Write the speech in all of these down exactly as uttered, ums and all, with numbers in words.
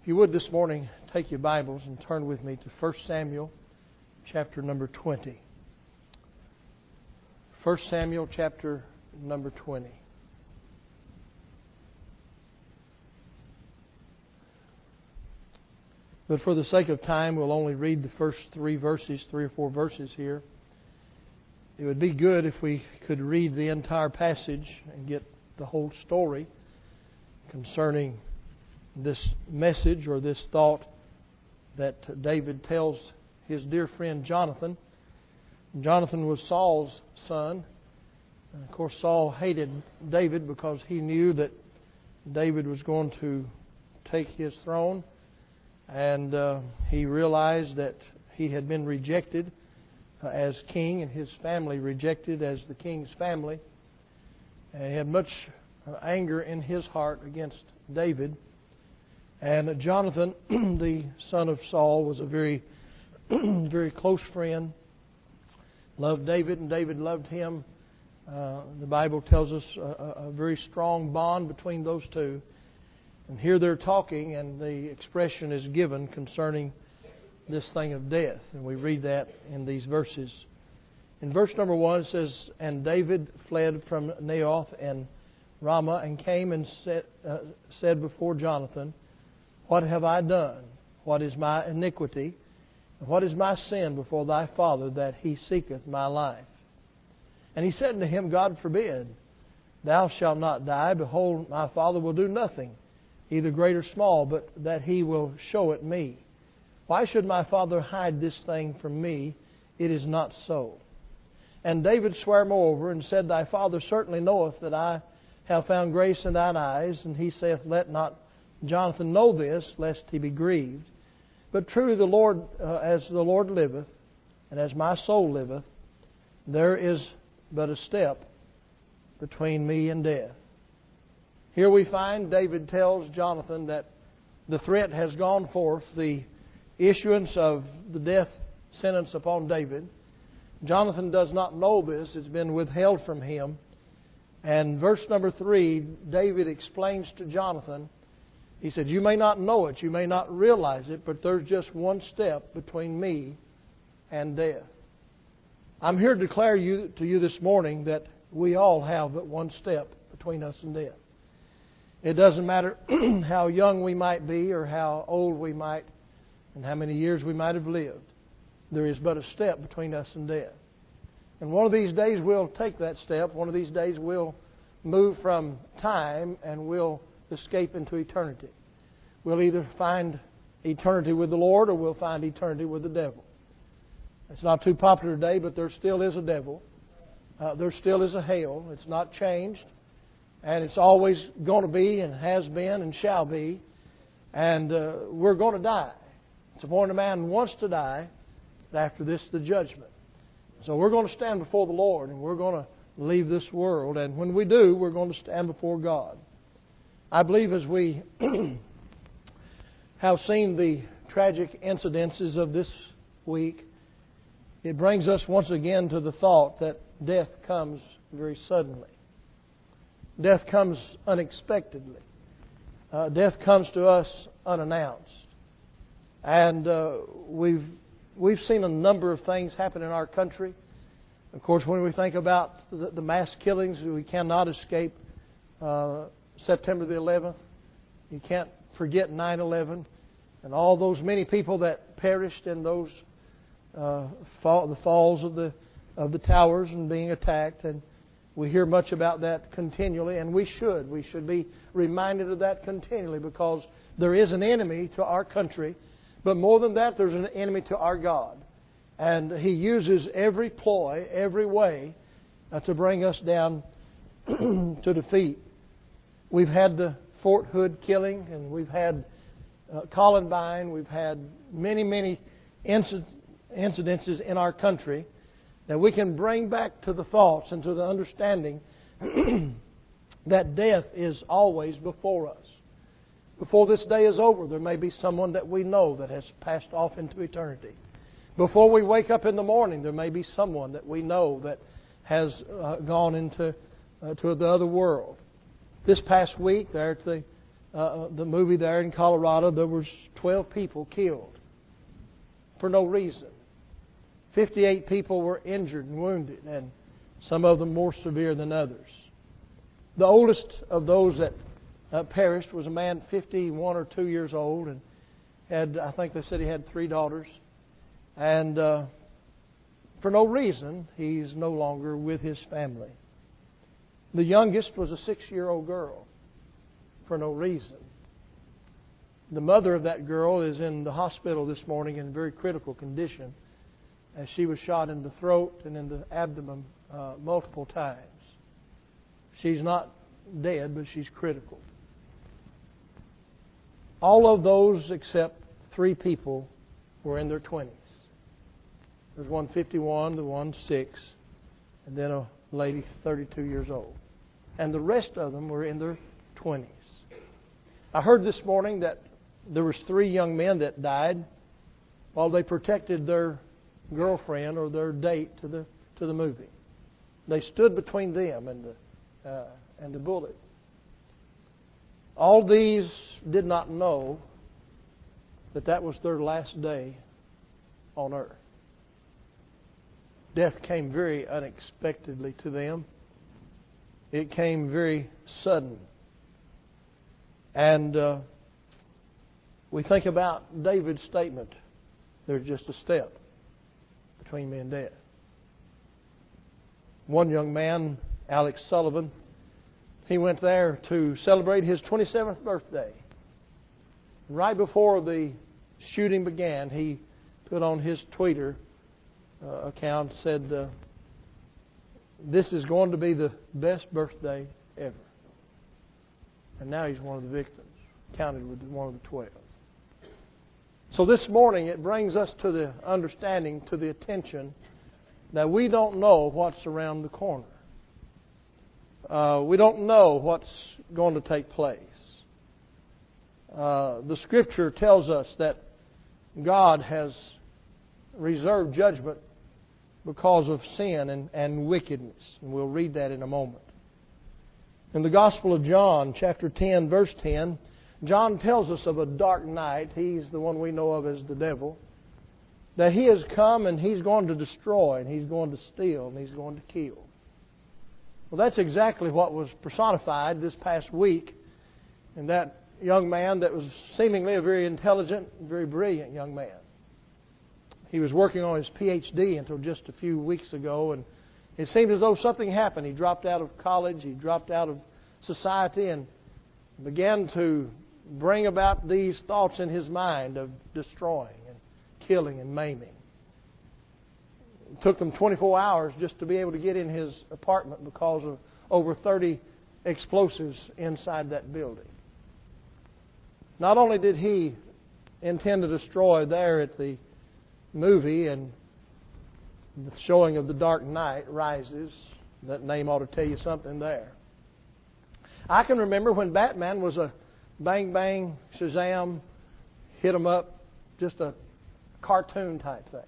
If you would this morning, take your Bibles and turn with me to First Samuel chapter number twenty. First Samuel chapter number twenty. But for the sake of time, we'll only read the first three verses, three or four verses here. It would be good if we could read the entire passage and get the whole story concerning this message or this thought that David tells his dear friend Jonathan. Jonathan was Saul's son. And of course, Saul hated David because he knew that David was going to take his throne. And uh, he realized that he had been rejected uh, as king and his family rejected as the king's family. And he had much uh, anger in his heart against David. And Jonathan, the son of Saul, was a very, very close friend. Loved David, and David loved him. Uh, the Bible tells us a, a very strong bond between those two. And here they're talking, and the expression is given concerning this thing of death. And we read that in these verses. In verse number one, it says, "And David fled from Naioth and Ramah, and came and said, uh, said before Jonathan, What have I done? What is my iniquity? And what is my sin before thy father, that he seeketh my life? And he said unto him, God forbid, thou shalt not die. Behold, my father will do nothing, either great or small, but that he will show it me. Why should my father hide this thing from me? It is not so. And David sware moreover, and said, Thy father certainly knoweth that I have found grace in thine eyes. And he saith, Let not Jonathan know this, lest he be grieved. But truly the Lord, uh, as the Lord liveth, and as my soul liveth, there is but a step between me and death." Here we find David tells Jonathan that the threat has gone forth, the issuance of the death sentence upon David. Jonathan does not know this. It's been withheld from him. And verse number three, David explains to Jonathan, he said, you may not know it, you may not realize it, but there's just one step between me and death. I'm here to declare you, to you this morning that we all have but one step between us and death. It doesn't matter how young we might be or how old we might and how many years we might have lived. There is but a step between us and death. And one of these days we'll take that step. One of these days we'll move from time and we'll escape into eternity. We'll either find eternity with the Lord or we'll find eternity with the devil. It's not too popular today, but there still is a devil. Uh, there still is a hell. It's not changed. And it's always going to be and has been and shall be. And uh, we're going to die. It's appointed a man wants to die, but after this the judgment. So we're going to stand before the Lord and we're going to leave this world. And when we do, we're going to stand before God. I believe as we have seen the tragic incidences of this week, it brings us once again to the thought that death comes very suddenly. Death comes unexpectedly. Uh, death comes to us unannounced. And uh, we've we've seen a number of things happen in our country. Of course, when we think about the, the mass killings, we cannot escape uh, September the eleventh. You can't forget nine eleven and all those many people that perished in those uh, fall, the falls of the of the towers and being attacked. And we hear much about that continually, and we should. We should be reminded of that continually because there is an enemy to our country. But more than that, there's an enemy to our God. And He uses every ploy, every way uh, to bring us down to defeat. We've had the Fort Hood killing, and we've had uh, Columbine. We've had many, many inc- incidences in our country that we can bring back to the thoughts and to the understanding that death is always before us. Before this day is over, there may be someone that we know that has passed off into eternity. Before we wake up in the morning, there may be someone that we know that has uh, gone into uh, to the other world. This past week, there at the uh, the movie there in Colorado, there was twelve people killed for no reason. fifty-eight people were injured and wounded, and some of them more severe than others. The oldest of those that uh, perished was a man fifty-one or two years old, and had, I think they said he had three daughters. And uh, for no reason, he's no longer with his family. The youngest was a six-year-old girl, for no reason. The mother of that girl is in the hospital this morning in very critical condition, as she was shot in the throat and in the abdomen uh, multiple times. She's not dead, but she's critical. All of those except three people were in their twenties. There's one fifty-one, the one six, and then a lady thirty-two years old. And the rest of them were in their twenties. I heard this morning that there was three young men that died while they protected their girlfriend or their date to the to the movie. They stood between them and the uh, and the bullet. All these did not know that that was their last day on earth. Death came very unexpectedly to them. It came very sudden. And uh, we think about David's statement, there's just a step between me and death. One young man, Alex Sullivan, he went there to celebrate his twenty-seventh birthday. Right before the shooting began, he put on his Twitter uh, account, said, uh, this is going to be the best birthday ever. And now he's one of the victims, counted with one of the twelve. So this morning it brings us to the understanding, to the attention, that we don't know what's around the corner. Uh, we don't know what's going to take place. Uh, the Scripture tells us that God has reserved judgment because of sin and, and wickedness. And we'll read that in a moment. In the Gospel of John, chapter ten, verse ten, John tells us of a dark night. He's the one we know of as the devil. That he has come and he's going to destroy, and he's going to steal, and he's going to kill. Well, that's exactly what was personified this past week in that young man that was seemingly a very intelligent, very brilliant young man. He was working on his P H D until just a few weeks ago, and it seemed as though something happened. He dropped out of college, he dropped out of society, and began to bring about these thoughts in his mind of destroying and killing and maiming. It took them twenty-four hours just to be able to get in his apartment because of over thirty explosives inside that building. Not only did he intend to destroy there at the movie and the showing of The Dark Knight Rises, that name ought to tell you something there. I can remember when Batman was a bang bang, Shazam, hit 'em up, just a cartoon type thing.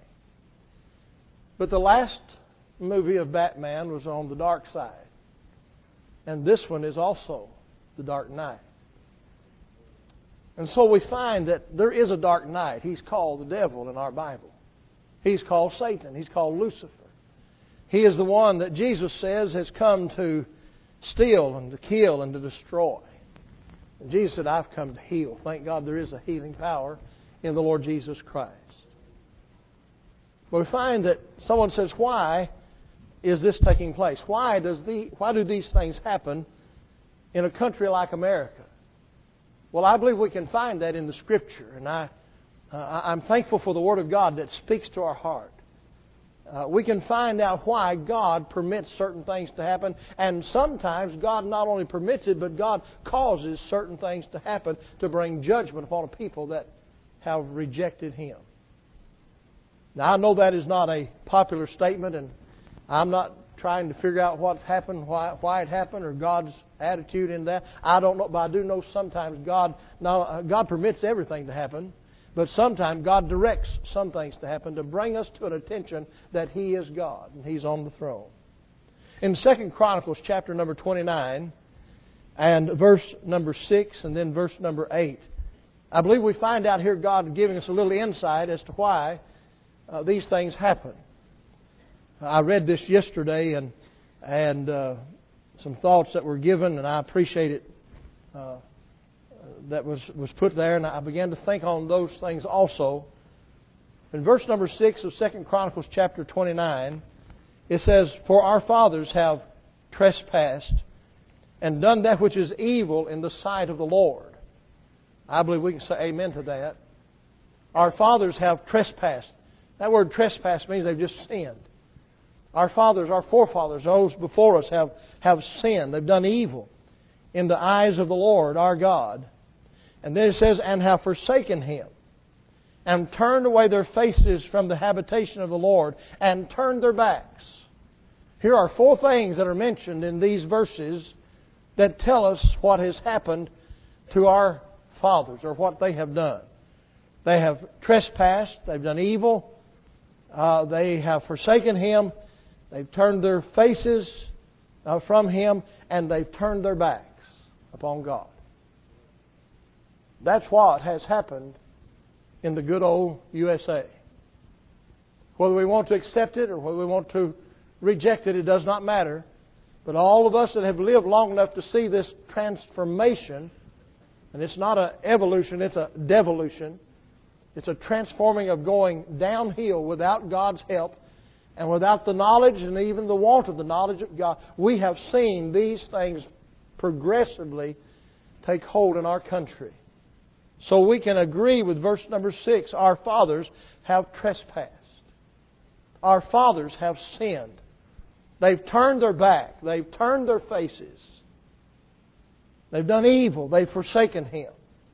But the last movie of Batman was on the dark side. And this one is also The Dark Knight. And so we find that there is a dark night. He's called the devil in our Bible. He's called Satan. He's called Lucifer. He is the one that Jesus says has come to steal and to kill and to destroy. And Jesus said, I've come to heal. Thank God there is a healing power in the Lord Jesus Christ. But we find that someone says, why is this taking place? Why does the why do these things happen in a country like America? Well, I believe we can find that in the Scripture, and I, uh, I'm thankful for the Word of God that speaks to our heart. Uh, we can find out why God permits certain things to happen, and sometimes God not only permits it, but God causes certain things to happen to bring judgment upon a people that have rejected Him. Now, I know that is not a popular statement, and I'm not trying to figure out what happened, why, why it happened, or God's attitude in that. I don't know, but I do know sometimes God, now, God permits everything to happen, but sometimes God directs some things to happen to bring us to an attention that He is God and He's on the throne. In Second Chronicles chapter number twenty-nine, and verse number six and then verse number eight. I believe we find out here God giving us a little insight as to why uh, these things happen. I read this yesterday and and uh, some thoughts that were given, and I appreciate it uh, that was, was put there, and I began to think on those things also. In verse number six of Second Chronicles chapter twenty-nine, it says, "For our fathers have trespassed and done that which is evil in the sight of the Lord." I believe we can say amen to that. Our fathers have trespassed. That word trespass means they've just sinned. Our fathers, our forefathers, those before us have, have sinned. They've done evil in the eyes of the Lord our God. And then it says, "and have forsaken Him, and turned away their faces from the habitation of the Lord, and turned their backs." Here are four things that are mentioned in these verses that tell us what has happened to our fathers, or what they have done. They have trespassed, they've done evil, uh, they have forsaken Him, they've turned their faces uh, from Him, and they've turned their backs upon God. That's what has happened in the good old U S A. Whether we want to accept it or whether we want to reject it, it does not matter. But all of us that have lived long enough to see this transformation, and it's not an evolution, it's a devolution. It's a transforming of going downhill without God's help and without the knowledge and even the want of the knowledge of God. We have seen these things progressively take hold in our country. So we can agree with verse number six. Our fathers have trespassed. Our fathers have sinned. They've turned their back. They've turned their faces. They've done evil. They've forsaken Him.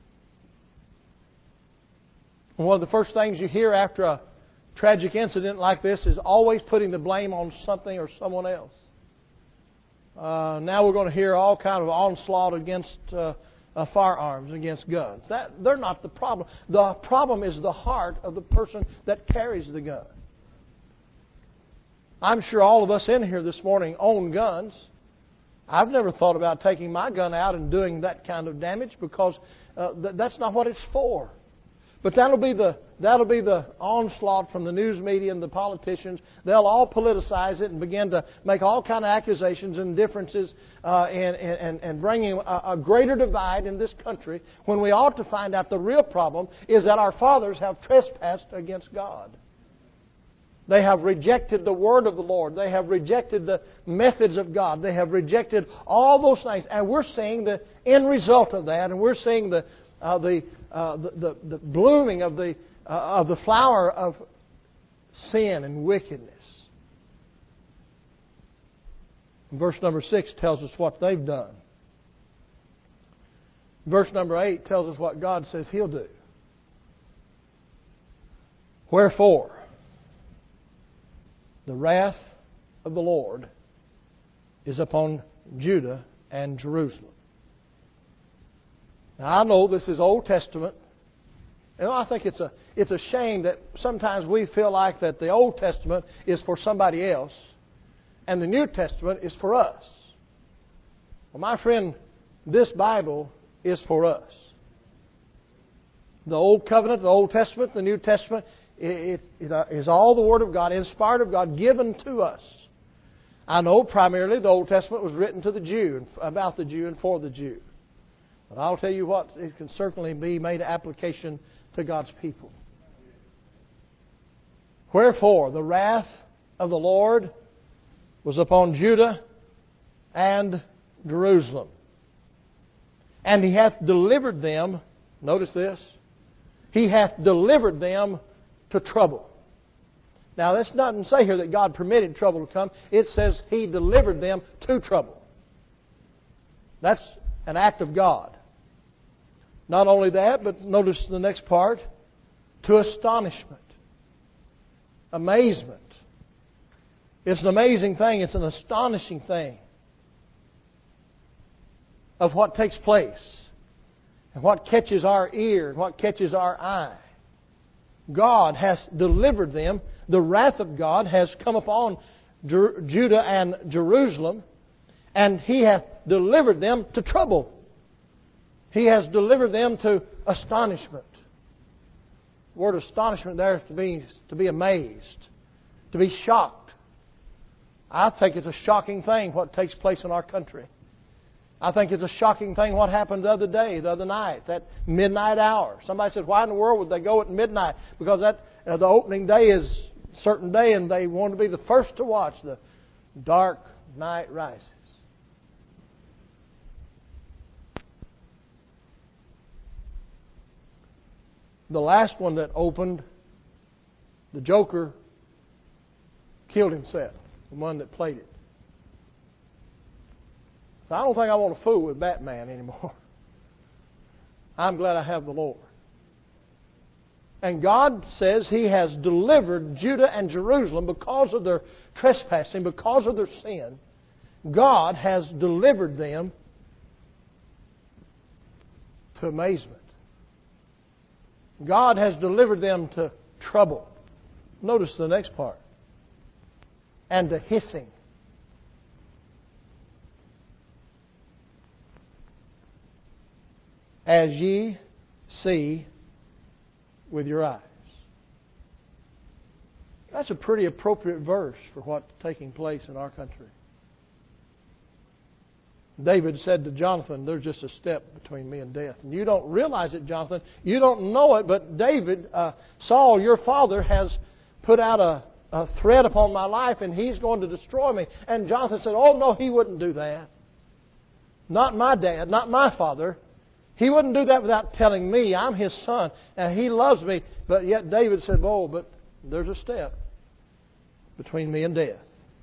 And one of the first things you hear after a tragic incident like this is always putting the blame on something or someone else. Uh, now we're going to hear all kind of onslaught against uh, uh, firearms, against guns. That, they're not the problem. The problem is the heart of the person that carries the gun. I'm sure all of us in here this morning own guns. I've never thought about taking my gun out and doing that kind of damage because uh, th- that's not what it's for. But that'll be the that'll be the onslaught from the news media and the politicians. They'll all politicize it and begin to make all kind of accusations and differences uh, and, and, and bringing a, a greater divide in this country when we ought to find out the real problem is that our fathers have trespassed against God. They have rejected the Word of the Lord. They have rejected the methods of God. They have rejected all those things. And we're seeing the end result of that. And we're seeing the uh, the, uh, the, the the blooming of the uh, of the flower of sin and wickedness. Verse number six tells us what they've done. Verse number eight tells us what God says He'll do. Wherefore, the wrath of the Lord is upon Judah and Jerusalem. Now, I know this is Old Testament. And I think it's a it's a shame that sometimes we feel like that the Old Testament is for somebody else and the New Testament is for us. Well, my friend, this Bible is for us. The Old Covenant, the Old Testament, the New Testament, It, it, it is all the Word of God, inspired of God, given to us. I know primarily the Old Testament was written to the Jew, about the Jew and for the Jew. But I'll tell you what, it can certainly be made application to God's people. Wherefore, the wrath of the Lord was upon Judah and Jerusalem. And He hath delivered them, notice this, He hath delivered them to trouble. Now, this doesn't say here that God permitted trouble to come. It says He delivered them to trouble. That's an act of God. Not only that, but notice the next part, to astonishment, amazement. It's an amazing thing. It's an astonishing thing of what takes place and what catches our ear and what catches our eye. God has delivered them. The wrath of God has come upon Jer- Judah and Jerusalem, and He hath delivered them to trouble. He has delivered them to astonishment. The word astonishment there is to be, to be amazed, to be shocked. I think it's a shocking thing what takes place in our country. I think it's a shocking thing what happened the other day, the other night, that midnight hour. Somebody said, why in the world would they go at midnight? Because that uh, the opening day is a certain day and they want to be the first to watch the dark night rises. The last one that opened, the Joker killed himself, the one that played it. So I don't think I want to fool with Batman anymore. I'm glad I have the Lord. And God says He has delivered Judah and Jerusalem because of their trespassing, because of their sin. God has delivered them to amazement. God has delivered them to trouble. Notice the next part. And to hissing. As ye see with your eyes. That's a pretty appropriate verse for what's taking place in our country. David said to Jonathan, there's just a step between me and death. And you don't realize it, Jonathan. You don't know it, but David, uh, Saul, your father, has put out a, a threat upon my life and he's going to destroy me. And Jonathan said, oh no, he wouldn't do that. Not my dad, not my father. He wouldn't do that without telling me. I'm his son and he loves me. But yet David said, oh, but there's a step between me and death.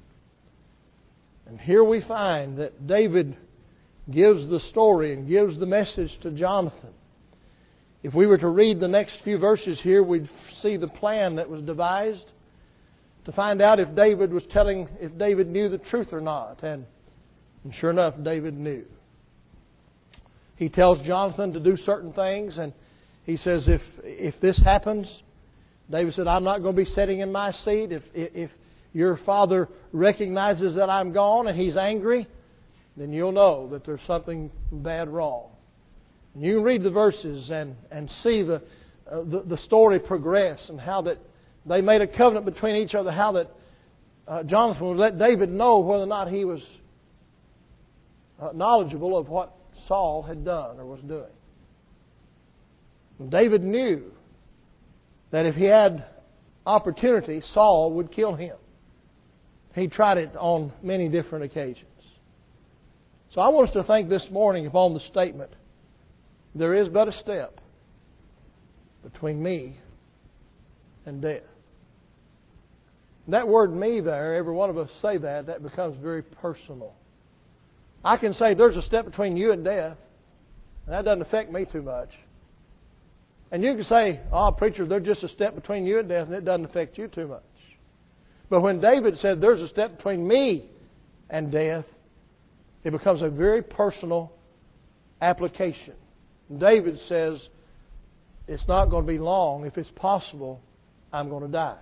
And here we find that David gives the story and gives the message to Jonathan. If we were to read the next few verses here, we'd see the plan that was devised to find out if David was telling, if David knew the truth or not. And, and sure enough, David knew. He tells Jonathan to do certain things, and he says, if if this happens, David said, I'm not going to be sitting in my seat. If if your father recognizes that I'm gone and he's angry, then you'll know that there's something bad wrong. And you can read the verses and, and see the, uh, the the story progress and how that they made a covenant between each other, how that uh, Jonathan would let David know whether or not he was uh, knowledgeable of what Saul had done or was doing. And David knew that if he had opportunity, Saul would kill him. He tried it on many different occasions. So I want us to think this morning upon the statement, there is but a step between me and death. That word me there, every one of us say that, that becomes very personal. I can say there's a step between you and death, and that doesn't affect me too much. And you can say, oh, preacher, there's just a step between you and death, and it doesn't affect you too much. But when David said there's a step between me and death, it becomes a very personal application. David says, it's not going to be long. If it's possible, I'm going to die.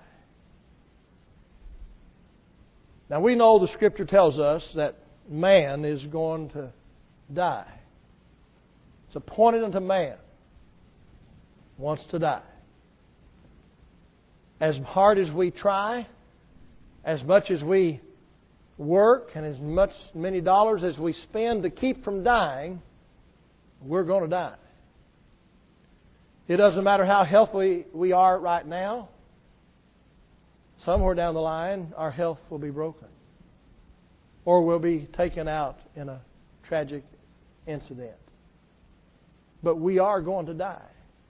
Now we know the Scripture tells us that man is going to die. It's appointed unto man wants to die. As hard as we try, as much as we work, and as much many dollars as we spend to keep from dying, we're going to die. It doesn't matter how healthy we are right now. Somewhere down the line, our health will be broken. Or we'll be taken out in a tragic incident. But we are going to die.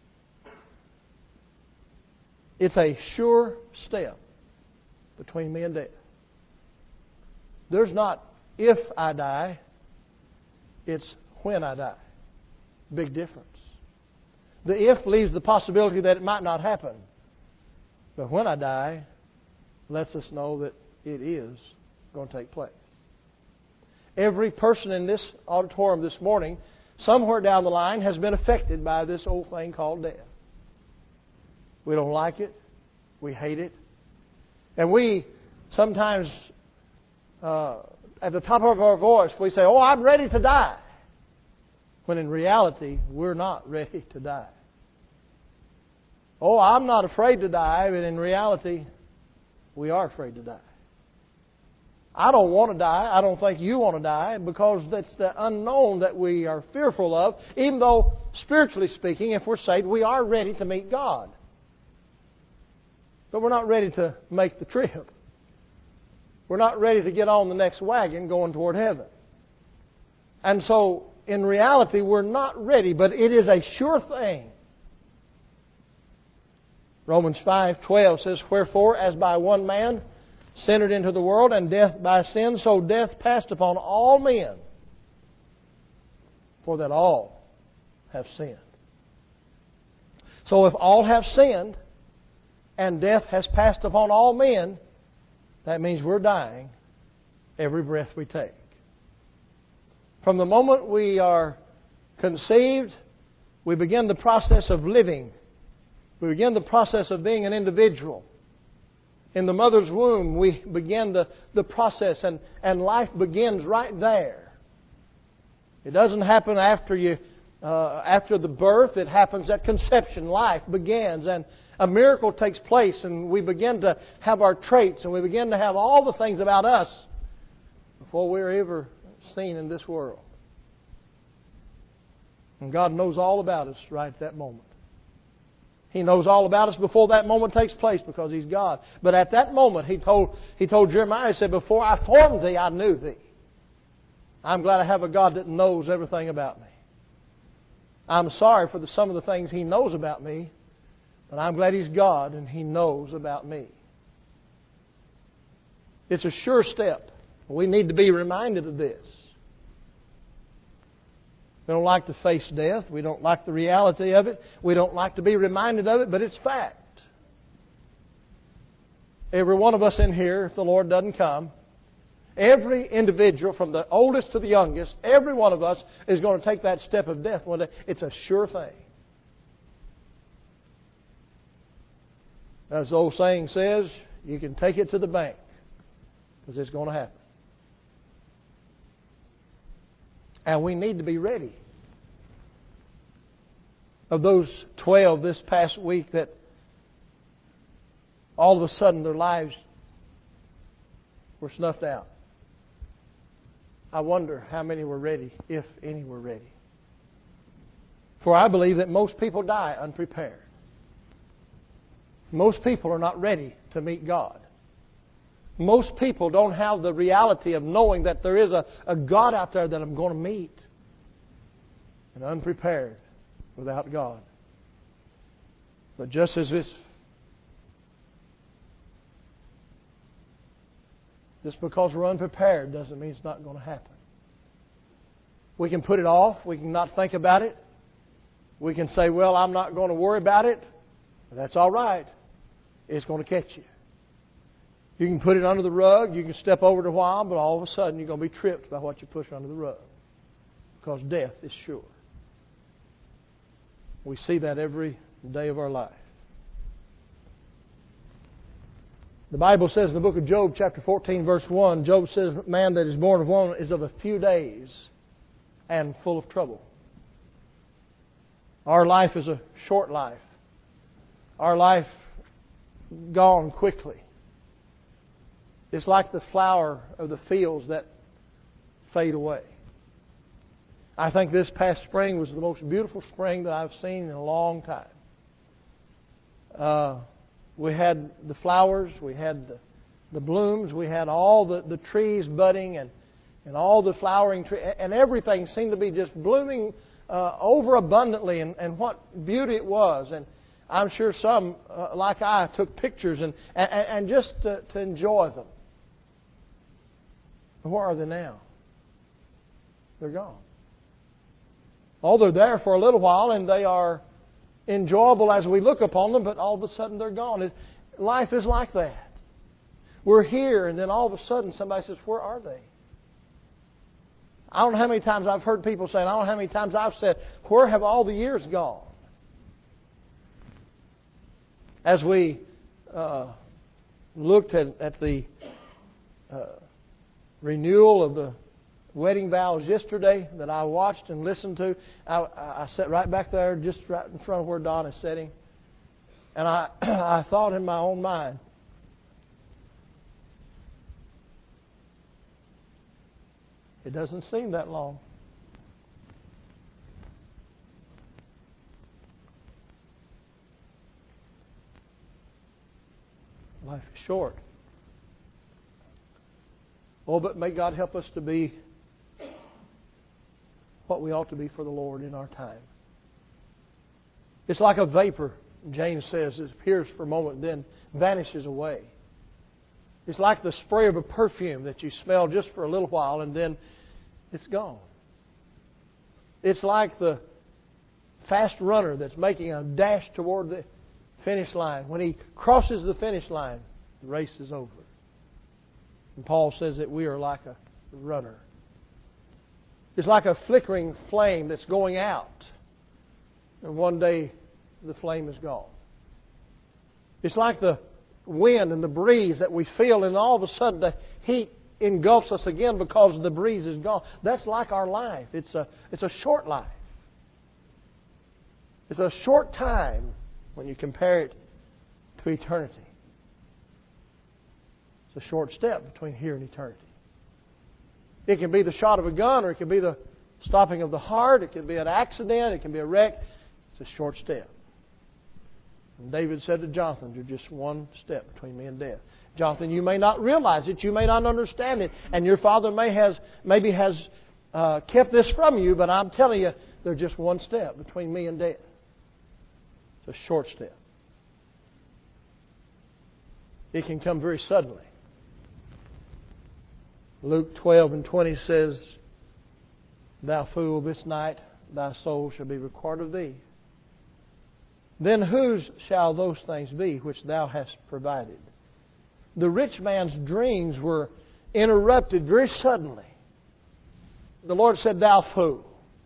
It's a sure step between me and death. There's not if I die, it's when I die. Big difference. The if leaves the possibility that it might not happen. But when I die, lets us know that it is going to take place. Every person in this auditorium this morning, somewhere down the line, has been affected by this old thing called death. We don't like it. We hate it. And we sometimes uh, at the top of our voice, we say, "Oh, I'm ready to die." When in reality, we're not ready to die. Oh, I'm not afraid to die, but in reality, we are afraid to die. I don't want to die. I don't think you want to die, because that's the unknown that we are fearful of, even though, spiritually speaking, if we're saved, we are ready to meet God. But we're not ready to make the trip. We're not ready to get on the next wagon going toward heaven. And so, in reality, we're not ready, but it is a sure thing. Romans five twelve says, "Wherefore, as by one man sin entered into the world, and death by sin, so death passed upon all men, for that all have sinned." So if all have sinned, and death has passed upon all men, that means we're dying every breath we take. From the moment we are conceived, we begin the process of living. We begin the process of being an individual. In the mother's womb, we begin the, the process, and, and life begins right there. It doesn't happen after you, uh, after the birth. It happens at conception. Life begins, and a miracle takes place, and we begin to have our traits, and we begin to have all the things about us before we're ever seen in this world. And God knows all about us right at that moment. He knows all about us before that moment takes place, because He's God. But at that moment, He told, He told Jeremiah, He said, "Before I formed thee, I knew thee." I'm glad I have a God that knows everything about me. I'm sorry for the, some of the things He knows about me, but I'm glad He's God and He knows about me. It's a sure step. We need to be reminded of this. We don't like to face death. We don't like the reality of it. We don't like to be reminded of it, but it's fact. Every one of us in here, if the Lord doesn't come, every individual, from the oldest to the youngest, every one of us is going to take that step of death one day. It's a sure thing. As the old saying says, you can take it to the bank, because it's going to happen. And we need to be ready. Of those twelve this past week that all of a sudden their lives were snuffed out, I wonder how many were ready, if any were ready. For I believe that most people die unprepared. Most people are not ready to meet God. Most people don't have the reality of knowing that there is a, a God out there that I'm going to meet. And unprepared without God. But just as this, just because we're unprepared doesn't mean it's not going to happen. We can put it off. We can not think about it. We can say, "Well, I'm not going to worry about it." But that's all right. It's going to catch you. You can put it under the rug, you can step over it a while, but all of a sudden you're going to be tripped by what you push under the rug. Because death is sure. We see that every day of our life. The Bible says in the book of Job, chapter fourteen, verse one, Job says, "Man that is born of woman is of a few days and full of trouble." Our life is a short life. Our life gone quickly. It's like the flower of the fields that fade away. I think this past spring was the most beautiful spring that I've seen in a long time. Uh, we had the flowers, we had the, the blooms, we had all the, the trees budding, and, and all the flowering trees, and everything seemed to be just blooming uh, overabundantly, and, and what beauty it was. And I'm sure some, uh, like I, took pictures and, and, and just to, to enjoy them. Where are they now? They're gone. Oh, they're there for a little while, and they are enjoyable as we look upon them, but all of a sudden they're gone. It, life is like that. We're here, and then all of a sudden somebody says, "Where are they?" I don't know how many times I've heard people say, and I don't know how many times I've said, "Where have all the years gone?" As we uh, looked at, at the uh, renewal of the wedding vows yesterday that I watched and listened to. I, I sat right back there, just right in front of where Don is sitting. And I, I thought in my own mind, it doesn't seem that long. Life is short. Oh, but may God help us to be what we ought to be for the Lord in our time. It's like a vapor, James says, it appears for a moment, then vanishes away. It's like the spray of a perfume that you smell just for a little while and then it's gone. It's like the fast runner that's making a dash toward the finish line. When he crosses the finish line, the race is over. And Paul says that we are like a runner. It's like a flickering flame that's going out. And one day the flame is gone. It's like the wind and the breeze that we feel, and all of a sudden the heat engulfs us again because the breeze is gone. That's like our life. It's a, it's a short life. It's a short time when you compare it to eternity. It's a short step between here and eternity. It can be the shot of a gun, or it can be the stopping of the heart. It can be an accident. It can be a wreck. It's a short step. And David said to Jonathan, "You're just one step between me and death." Jonathan, you may not realize it. You may not understand it. And your father may has maybe has uh, kept this from you, but I'm telling you, there's just one step between me and death. It's a short step. It can come very suddenly. Luke twelve and twenty says, "Thou fool, this night thy soul shall be required of thee. Then whose shall those things be which thou hast provided?" The rich man's dreams were interrupted very suddenly. The Lord said, "Thou fool.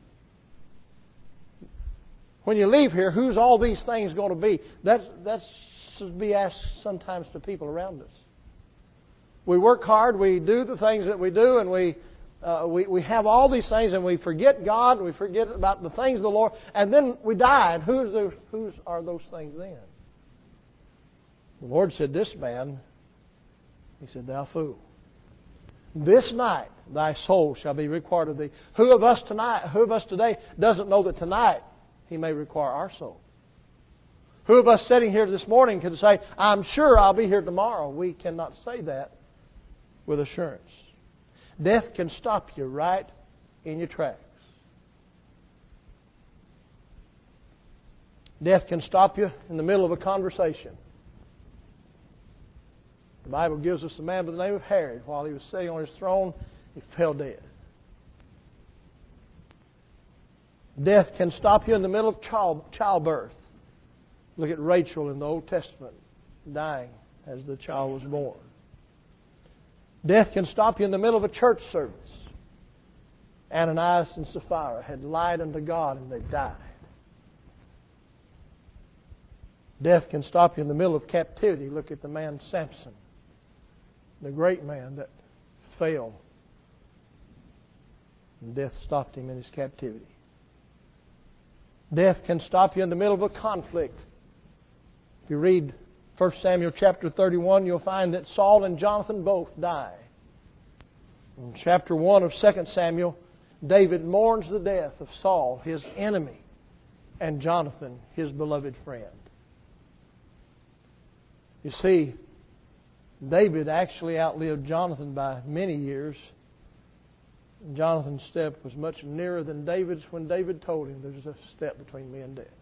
When you leave here, who's all these things going to be?" That's, that's to be asked sometimes to people around us. We work hard, we do the things that we do, and we, uh, we we have all these things, and we forget God, and we forget about the things of the Lord, and then we die, and who's those, whose are those things then? The Lord said, "This man," He said, "Thou fool, this night thy soul shall be required of thee." Who of us tonight, who of us today doesn't know that tonight He may require our soul? Who of us sitting here this morning can say, "I'm sure I'll be here tomorrow"? We cannot say that with assurance. Death can stop you right in your tracks. Death can stop you in the middle of a conversation. The Bible gives us a man by the name of Herod. While he was sitting on his throne, he fell dead. Death can stop you in the middle of child, childbirth. Look at Rachel in the Old Testament, dying as the child was born. Death can stop you in the middle of a church service. Ananias and Sapphira had lied unto God and they died. Death can stop you in the middle of captivity. Look at the man Samson, the great man that fell. And death stopped him in his captivity. Death can stop you in the middle of a conflict. If you read First Samuel chapter thirty-one, you'll find that Saul and Jonathan both die. In chapter one of Second Samuel, David mourns the death of Saul, his enemy, and Jonathan, his beloved friend. You see, David actually outlived Jonathan by many years. Jonathan's step was much nearer than David's when David told him, "There's a step between me and death."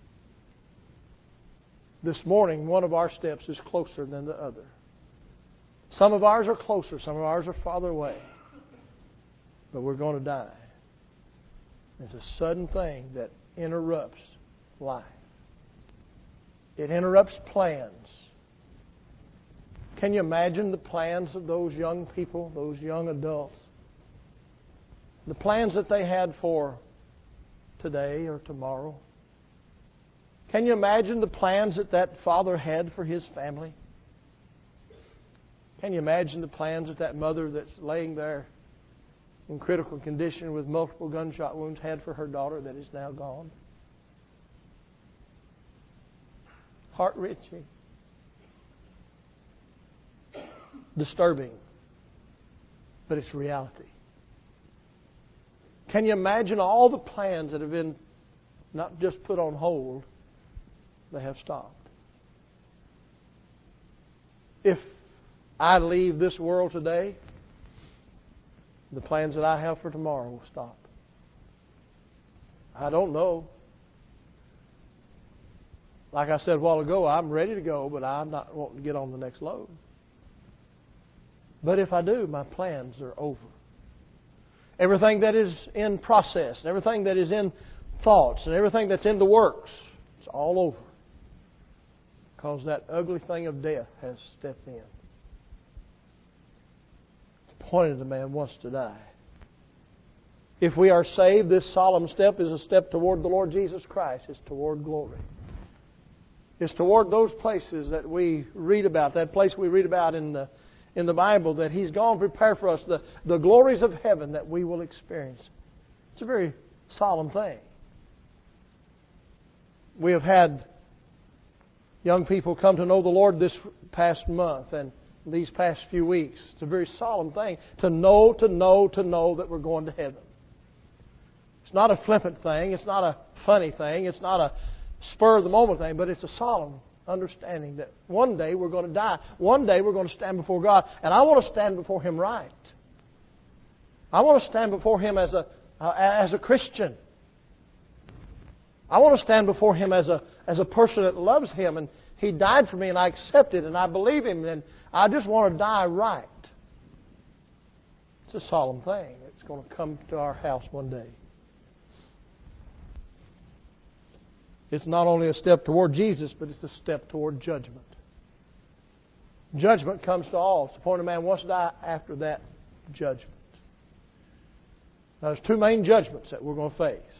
This morning, one of our steps is closer than the other. Some of ours are closer, some of ours are farther away. But we're going to die. It's a sudden thing that interrupts life. It interrupts plans. Can you imagine the plans of those young people, those young adults? The plans that they had for today or tomorrow? Can you imagine the plans that that father had for his family? Can you imagine the plans that that mother that's laying there in critical condition with multiple gunshot wounds had for her daughter that is now gone? Heart-wrenching. Disturbing. But it's reality. Can you imagine all the plans that have been not just put on hold, they have stopped? If I leave this world today, the plans that I have for tomorrow will stop. I don't know. Like I said a while ago, I'm ready to go, but I'm not wanting to get on the next load. But if I do, my plans are over. Everything that is in process, and everything that is in thoughts, and everything that's in the works, it's all over. Because that ugly thing of death has stepped in. It's appointed a man wants to die. If we are saved, this solemn step is a step toward the Lord Jesus Christ. It's toward glory. It's toward those places that we read about, that place we read about in the in the Bible, that He's gone to prepare for us the, the glories of heaven that we will experience. It's a very solemn thing. We have had young people come to know the Lord this past month and these past few weeks. It's a very solemn thing to know, to know, to know that we're going to heaven. It's not a flippant thing. It's not a funny thing. It's not a spur-of-the-moment thing, but it's a solemn understanding that one day we're going to die. One day we're going to stand before God. And I want to stand before Him right. I want to stand before Him as a, uh, as a Christian. I want to stand before Him as a, as a person that loves Him. And He died for me and I accept it and I believe Him. And I just want to die right. It's a solemn thing. It's going to come to our house one day. It's not only a step toward Jesus, but it's a step toward judgment. Judgment comes to all. It's the point a man wants to die after that judgment. Now, there's two main judgments that we're going to face.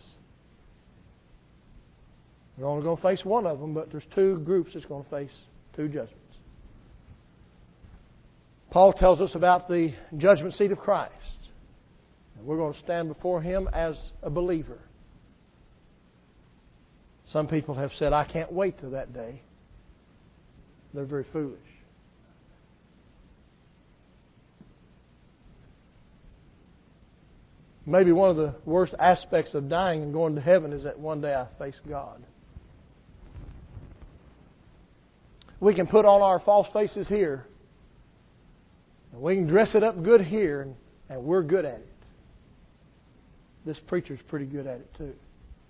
We're only going to face one of them, but there's two groups that's going to face two judgments. Paul tells us about the judgment seat of Christ. We're going to stand before Him as a believer. Some people have said, I can't wait till that day. They're very foolish. Maybe one of the worst aspects of dying and going to heaven is that one day I face God. We can put on our false faces here. And we can dress it up good here, and, and we're good at it. This preacher's pretty good at it too.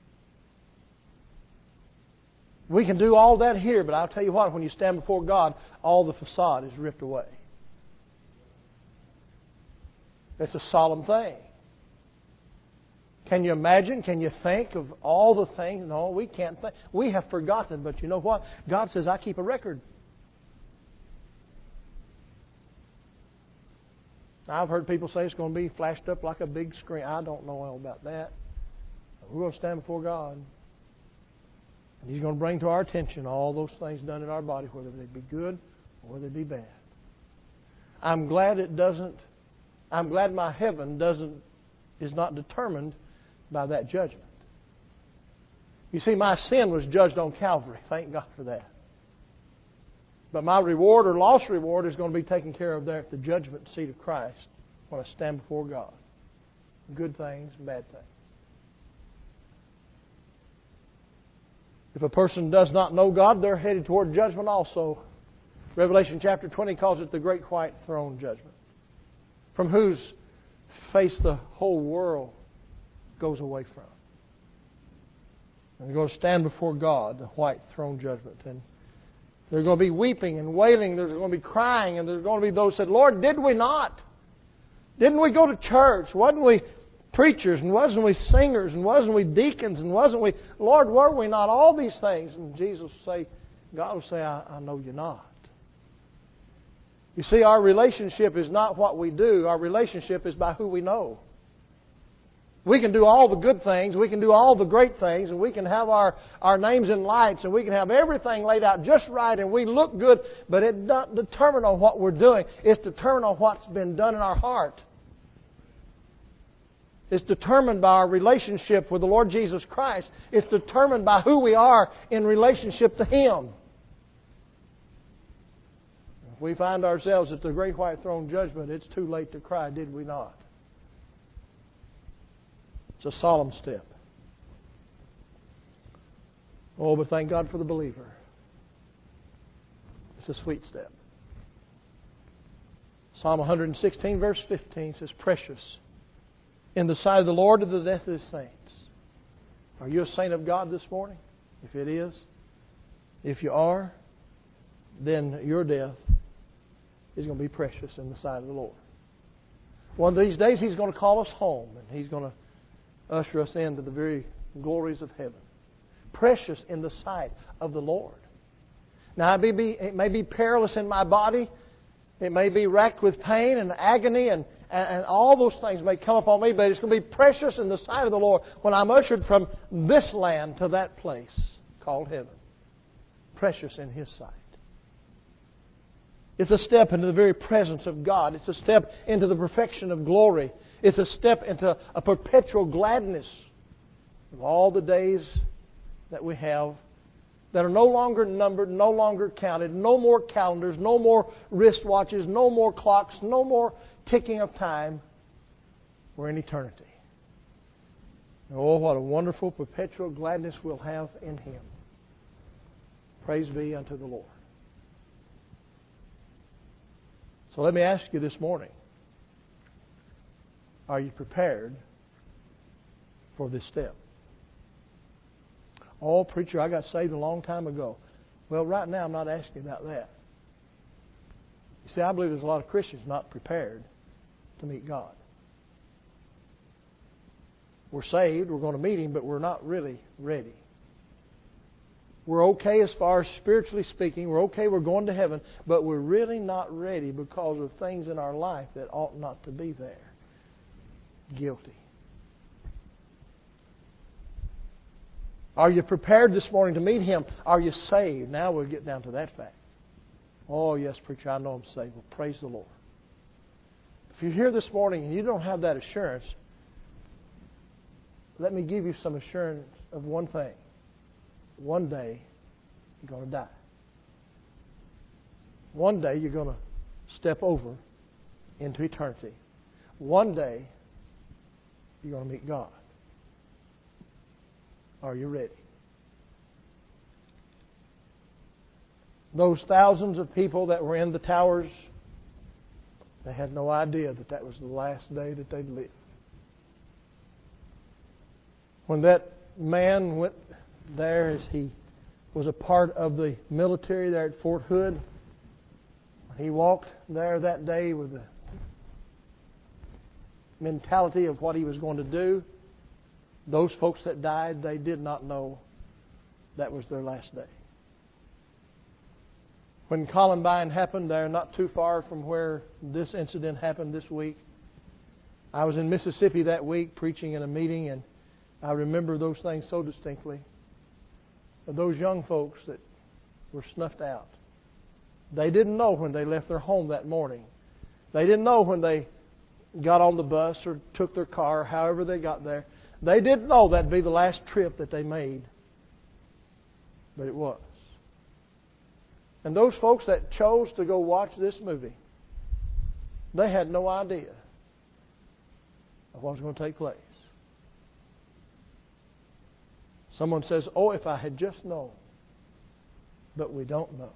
We can do all that here, but I'll tell you what, when you stand before God, all the facade is ripped away. It's a solemn thing. Can you imagine? Can you think of all the things? No, we can't think. We have forgotten, but you know what? God says, I keep a record. I've heard people say it's going to be flashed up like a big screen. I don't know all about that. We're going to stand before God. And He's going to bring to our attention all those things done in our body, whether they be good or whether they be bad. I'm glad it doesn't, I'm glad my heaven doesn't, is not determined by that judgment. You see, my sin was judged on Calvary. Thank God for that. But my reward or lost reward is going to be taken care of there at the judgment seat of Christ when I stand before God. Good things and bad things. If a person does not know God, they're headed toward judgment also. Revelation chapter twenty calls it the great white throne judgment, from whose face the whole world goes away from. And they're going to stand before God, the white throne judgment. And there's going to be weeping and wailing. There's going to be crying. And there's going to be those who said, Lord, did we not? Didn't we go to church? Wasn't we preachers? And wasn't we singers? And wasn't we deacons? And wasn't we, Lord, were we not? All these things. And Jesus will say, God will say, I, I know you're not. You see, our relationship is not what we do. Our relationship is by who we know. We can do all the good things, we can do all the great things, and we can have our, our names in lights, and we can have everything laid out just right, and we look good, but it doesn't determine on what we're doing. It's determined on what's been done in our heart. It's determined by our relationship with the Lord Jesus Christ. It's determined by who we are in relationship to Him. If we find ourselves at the great white throne judgment, it's too late to cry, did we not? It's a solemn step. Oh, but thank God for the believer. It's a sweet step. Psalm one sixteen, verse fifteen says, "Precious in the sight of the Lord are the death of His saints." Are you a saint of God this morning? If it is, if you are, then your death is going to be precious in the sight of the Lord. One of these days He's going to call us home, and He's going to usher us into the very glories of heaven. Precious in the sight of the Lord. Now, it may be, it may be perilous in my body. It may be racked with pain and agony, and, and, and all those things may come upon me, but it's going to be precious in the sight of the Lord when I'm ushered from this land to that place called heaven. Precious in His sight. It's a step into the very presence of God. It's a step into the perfection of glory. It's a step into a perpetual gladness of all the days that we have that are no longer numbered, no longer counted, no more calendars, no more wristwatches, no more clocks, no more ticking of time. We're in eternity. Oh, what a wonderful perpetual gladness we'll have in Him. Praise be unto the Lord. So let me ask you this morning, are you prepared for this step? Oh, preacher, I got saved a long time ago. Well, right now I'm not asking about that. You see, I believe there's a lot of Christians not prepared to meet God. We're saved, we're going to meet Him, but we're not really ready. We're okay as far as spiritually speaking. We're okay, we're going to heaven, but we're really not ready because of things in our life that ought not to be there. Guilty. Are you prepared this morning to meet Him? Are you saved? Now we'll get down to that fact. Oh, yes, preacher, I know I'm saved. Well, praise the Lord. If you're here this morning and you don't have that assurance, let me give you some assurance of one thing. One day, you're going to die. One day, you're going to step over into eternity. One day, you're going to meet God. Are you ready? Those thousands of people that were in the towers, they had no idea that that was the last day that they'd live. When that man went there, as he was a part of the military there at Fort Hood, he walked there that day with the mentality of what he was going to do. Those folks that died, they did not know that was their last day. When Columbine happened there, not too far from where this incident happened this week, I was in Mississippi that week preaching in a meeting, and I remember those things so distinctly. Those young folks that were snuffed out, they didn't know when they left their home that morning. They didn't know when they got on the bus or took their car, however they got there. They didn't know that'd be the last trip that they made. But it was. And those folks that chose to go watch this movie, they had no idea of what was going to take place. Someone says, oh, if I had just known. But we don't know.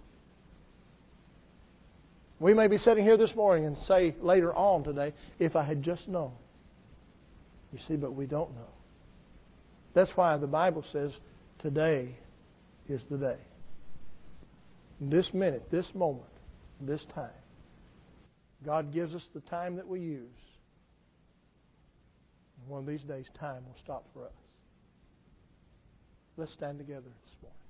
We may be sitting here this morning and say later on today, if I had just known. You see, but we don't know. That's why the Bible says today is the day. This minute, this moment, this time. God gives us the time that we use. And one of these days, time will stop for us. Let's stand together this morning.